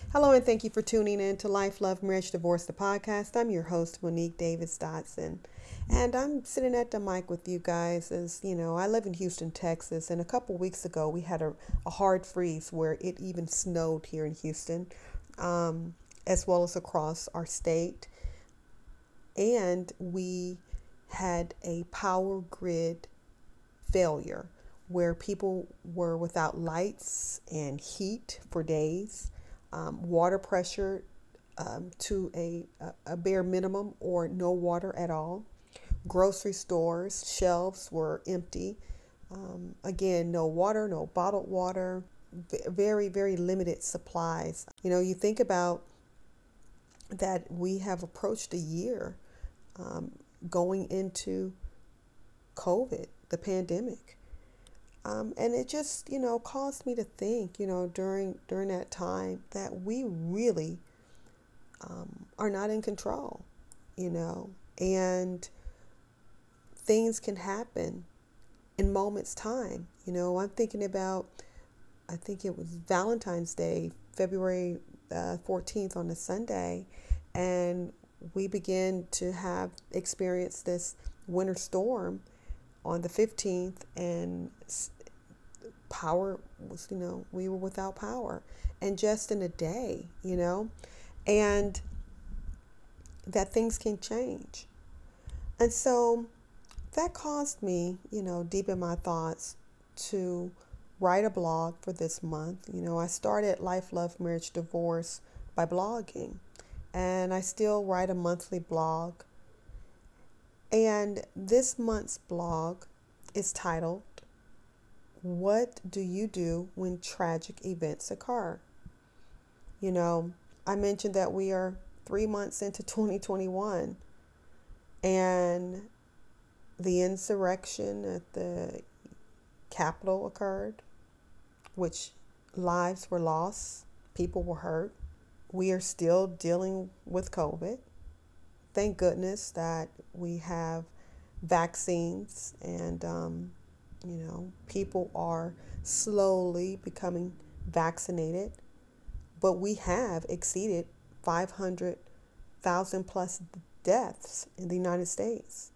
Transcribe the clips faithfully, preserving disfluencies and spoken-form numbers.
Hello, and thank you for tuning in to Life, Love, Marriage, Divorce, the podcast. I'm your host, Monique Davis Dotson, and I'm sitting at the mic with you guys. As you know, I live in Houston, Texas, and a couple weeks ago we had a, a hard freeze where it even snowed here in Houston, um, as well as across our state, and we had a power grid failure where people were without lights and heat for days, um, water pressure um, to a, a bare minimum or no water at all. Grocery stores, shelves were empty. Um, again, no water, no bottled water, very, very limited supplies. You know, you think about that we have approached a year um, going into COVID, the pandemic. Um, and it just, you know, caused me to think, you know, during during that time that we really um, are not in control, you know, and things can happen in moments time. You know, I'm thinking about, I think it was Valentine's Day, February uh, fourteenth on a Sunday, and we began to have experienced this winter storm on the fifteenth, and power was, you know, we were without power, and just in a day, you know, and that things can change. And so that caused me, you know, deep in my thoughts to write a blog for this month. You know, I started Life, Love, Marriage, Divorce by blogging, and I still write a monthly blog. And this month's blog is titled, What Do You Do When Tragic Events Occur? You know, I mentioned that we are three months into twenty twenty-one, and the insurrection at the Capitol occurred, which lives were lost, people were hurt. We are still dealing with COVID. Thank goodness that we have vaccines, and, um, you know, people are slowly becoming vaccinated. But we have exceeded five hundred thousand plus deaths in the United States.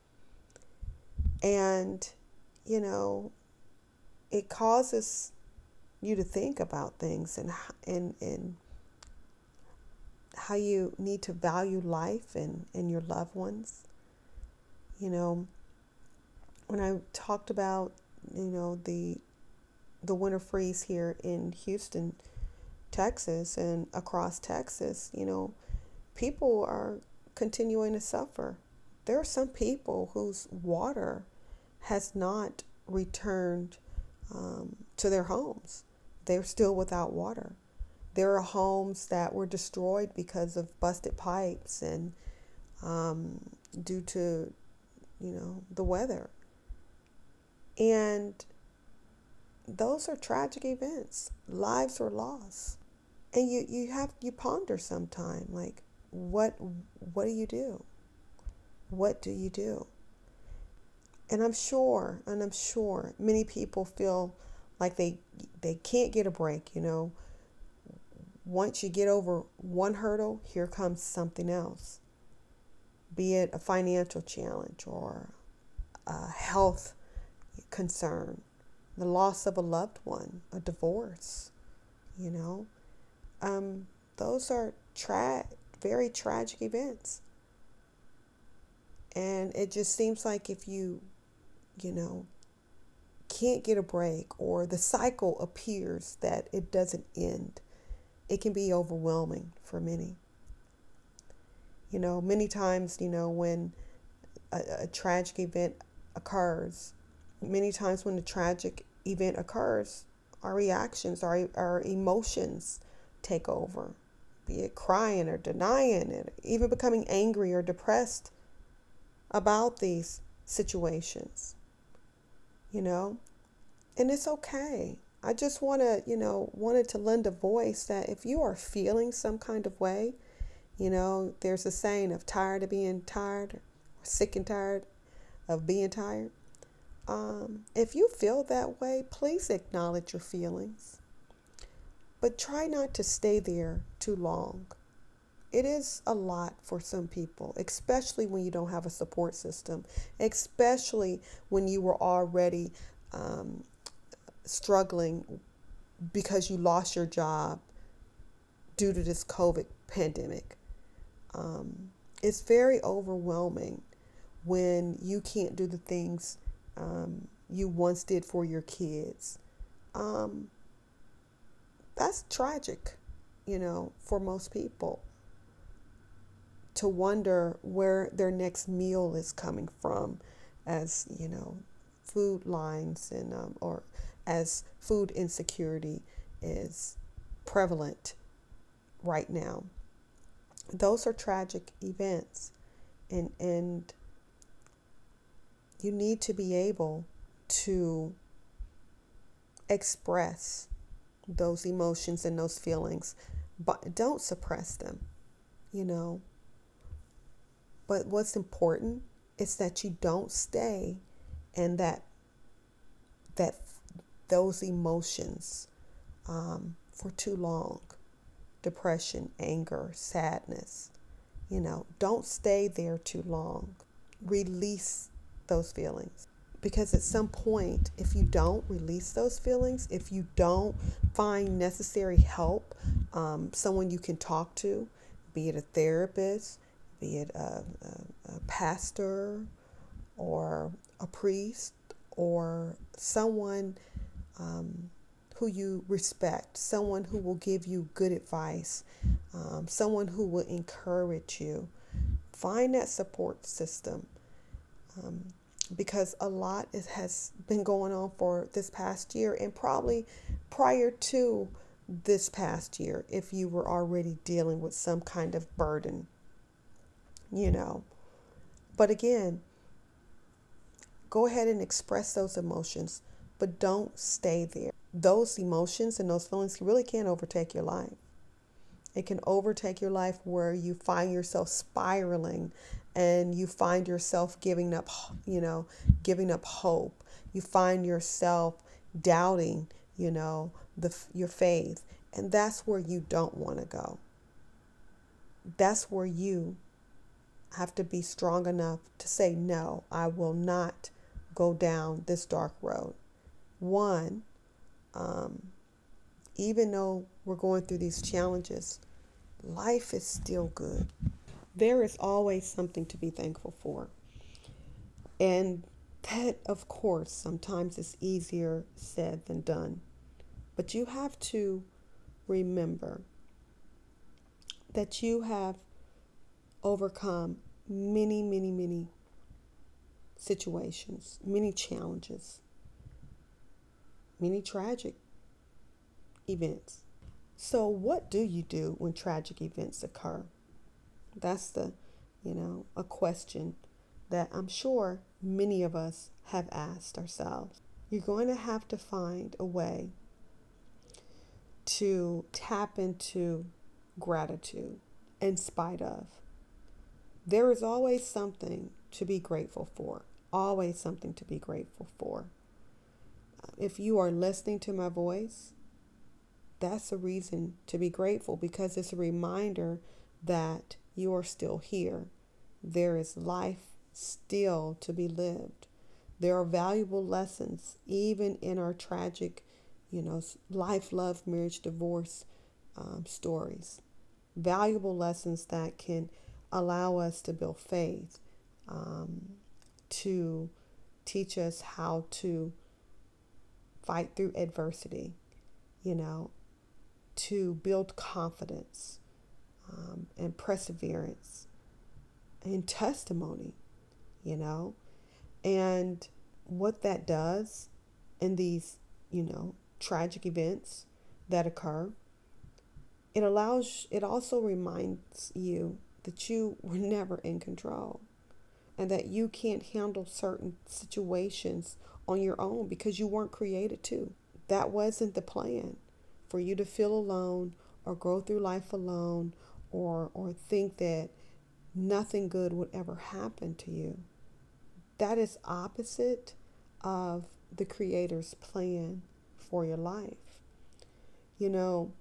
And, you know, it causes you to think about things, and, and, and how you need to value life and, and your loved ones. You know, when I talked about, you know, the the winter freeze here in Houston, Texas, and across Texas, you know, people are continuing to suffer. There are some people whose water has not returned um, to their homes. They're still without water. There are homes that were destroyed because of busted pipes and um, due to, you know, the weather. And those are tragic events. Lives were lost. And you, you have you ponder sometime, like, what what do you do? What do you do? And I'm sure, and I'm sure many people feel like they they can't get a break, you know. Once you get over one hurdle, here comes something else. Be it a financial challenge or a health concern, the loss of a loved one, a divorce, you know. Um, those are tra- very tragic events. And it just seems like if you, you know, can't get a break, or the cycle appears that it doesn't end, it can be overwhelming for many. You know, many times, you know, when a, a tragic event occurs, many times when a tragic event occurs, our reactions, our, our emotions take over, be it crying or denying it, even becoming angry or depressed about these situations, you know, and it's okay. I just want to, you know, wanted to lend a voice that if you are feeling some kind of way, you know, there's a saying of tired of being tired, or sick and tired of being tired. Um, if you feel that way, please acknowledge your feelings. but try not to stay there too long. It is a lot for some people, especially when you don't have a support system, especially when you were already um, struggling because you lost your job due to this COVID pandemic. Um, it's very overwhelming when you can't do the things um, you once did for your kids. Um, that's tragic, you know, for most people, to wonder where their next meal is coming from, as you know, food lines and um, or as food insecurity is prevalent right now. Those are tragic events, and and you need to be able to express those emotions and those feelings, but don't suppress them, you know. But what's important is that you don't stay in that that those emotions um, for too long. Depression, anger, sadness, you know, don't stay there too long. Release those feelings. Because at some point, if you don't release those feelings, if you don't find necessary help, um, someone you can talk to, be it a therapist, be it a, a, a pastor or a priest or someone um, who you respect, someone who will give you good advice, um, someone who will encourage you. Find that support system, um, because a lot is, has been going on for this past year, and probably prior to this past year, if you were already dealing with some kind of burden, you know. But again, go ahead and express those emotions, but don't stay there. Those emotions and those feelings really can overtake your life. It can overtake your life where you find yourself spiraling and you find yourself giving up, you know, giving up hope. You find yourself doubting, you know, the your faith. And that's where you don't want to go. That's where you have to be strong enough to say, no, I will not go down this dark road. One, um, even though we're going through these challenges, life is still good. There is always something to be thankful for. And that, of course, sometimes is easier said than done. But you have to remember that you have overcome many, many, many situations, many challenges, many tragic events. So what do you do when tragic events occur? That's the, you know, a question that I'm sure many of us have asked ourselves. You're going to have to find a way to tap into gratitude in spite of. There is always something to be grateful for, always something to be grateful for. If you are listening to my voice, that's a reason to be grateful, because it's a reminder that you are still here. There is life still to be lived. There are valuable lessons, even in our tragic, you know, life, love, marriage, divorce um, stories. Valuable lessons that can allow us to build faith, um, to teach us how to fight through adversity, you know, to build confidence um, and perseverance and testimony, you know. And what that does in these, you know, tragic events that occur, it allows, it also reminds you that you were never in control and that you can't handle certain situations on your own because you weren't created to. That wasn't the plan, for you to feel alone or go through life alone, or or think that nothing good would ever happen to you. That is opposite of the Creator's plan for your life. You know,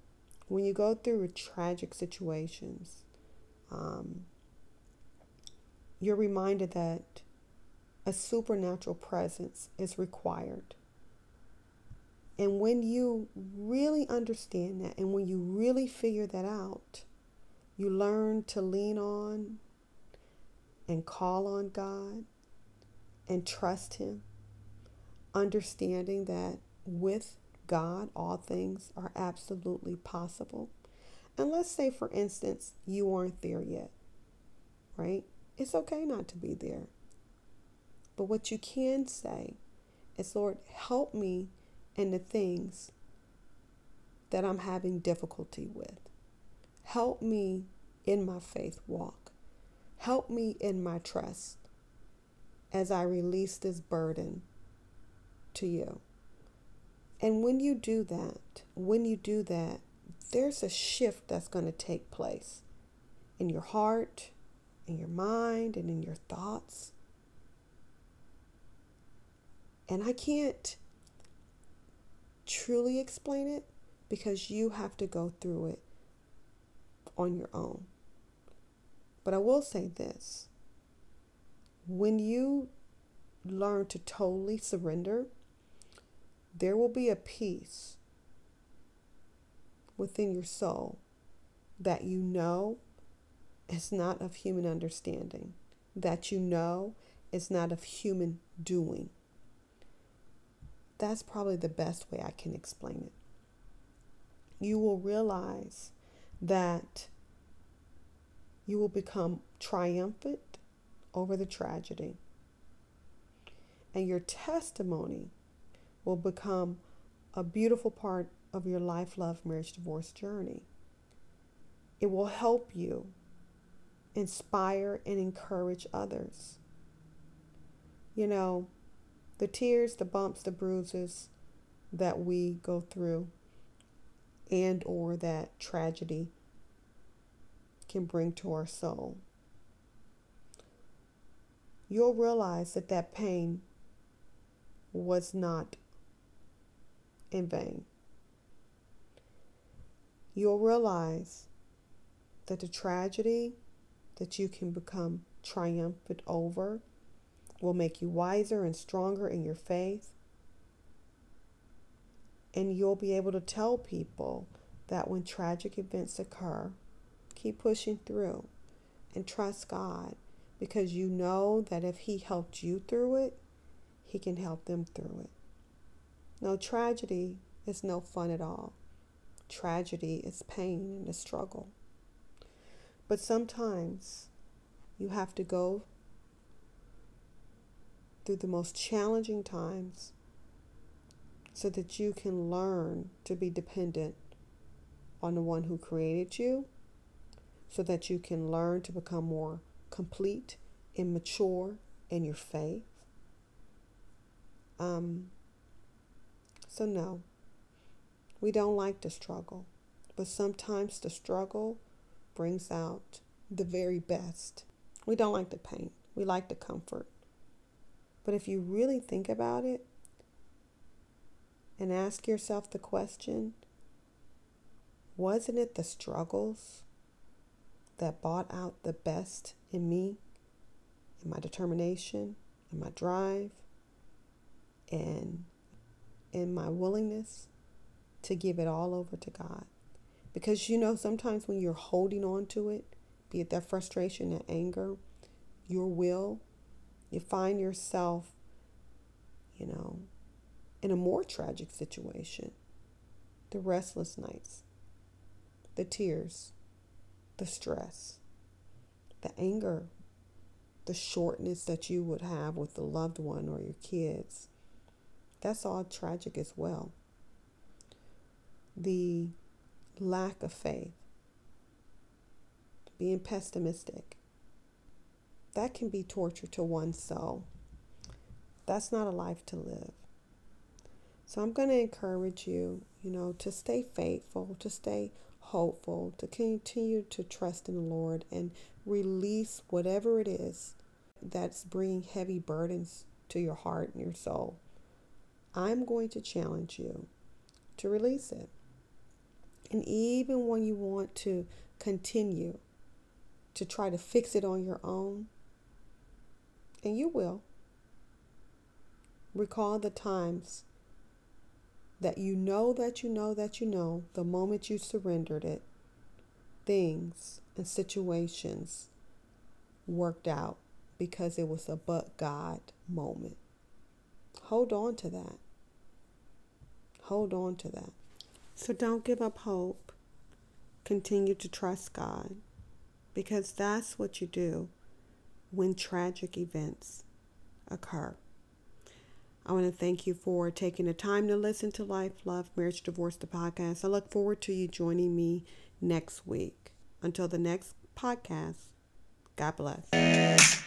When you go through tragic situations, um, you're reminded that a supernatural presence is required. And when you really understand that, and when you really figure that out, you learn to lean on and call on God and trust Him, understanding that with God, all things are absolutely possible. And let's say, for instance, you aren't there yet, right? It's okay not to be there. But what you can say is, Lord, help me in the things that I'm having difficulty with. Help me in my faith walk. Help me in my trust as I release this burden to you. And when you do that, when you do that, there's a shift that's going to take place in your heart, in your mind, and in your thoughts. And I can't truly explain it because you have to go through it on your own. But I will say this. When you learn to totally surrender, there will be a peace within your soul that you know is not of human understanding, that you know is not of human doing. That's probably the best way I can explain it. You will realize that you will become triumphant over the tragedy. And your testimony will become a beautiful part of your life, love, marriage, divorce journey. It will help you inspire and encourage others. You know, the tears, the bumps, the bruises that we go through and or that tragedy can bring to our soul, you'll realize that that pain was not in vain. You'll realize that the tragedy that you can become triumphant over will make you wiser and stronger in your faith. And you'll be able to tell people that when tragic events occur, keep pushing through and trust God, because you know that if He helped you through it, He can help them through it. No, tragedy is no fun at all. Tragedy is pain and a struggle. But sometimes you have to go through the most challenging times so that you can learn to be dependent on the one who created you, so that you can learn to become more complete and mature in your faith. Um, so no, we don't like the struggle, but sometimes the struggle brings out the very best. We don't like the pain. We like the comfort. But if you really think about it and ask yourself the question, wasn't it the struggles that brought out the best in me, in my determination, in my drive, and in my willingness to give it all over to God? Because, you know, sometimes when you're holding on to it, be it that frustration, that anger, your will, you find yourself, you know, in a more tragic situation. The restless nights, the tears, the stress, the anger, the shortness that you would have with a loved one or your kids. That's all tragic as well. The lack of faith, being pessimistic, that can be torture to one's soul. That's not a life to live. So I'm going to encourage you, you know, to stay faithful, to stay hopeful, to continue to trust in the Lord and release whatever it is that's bringing heavy burdens to your heart and your soul. I'm going to challenge you to release it. And even when you want to continue to try to fix it on your own, and you will, recall the times that you know that you know that you know the moment you surrendered it, things and situations worked out because it was a but God moment. Hold on to that. Hold on to that. So don't give up hope. Continue to trust God, because that's what you do when tragic events occur. I want to thank you for taking the time to listen to Life, Love, Marriage, Divorce, the podcast. I look forward to you joining me next week. Until the next podcast, God bless.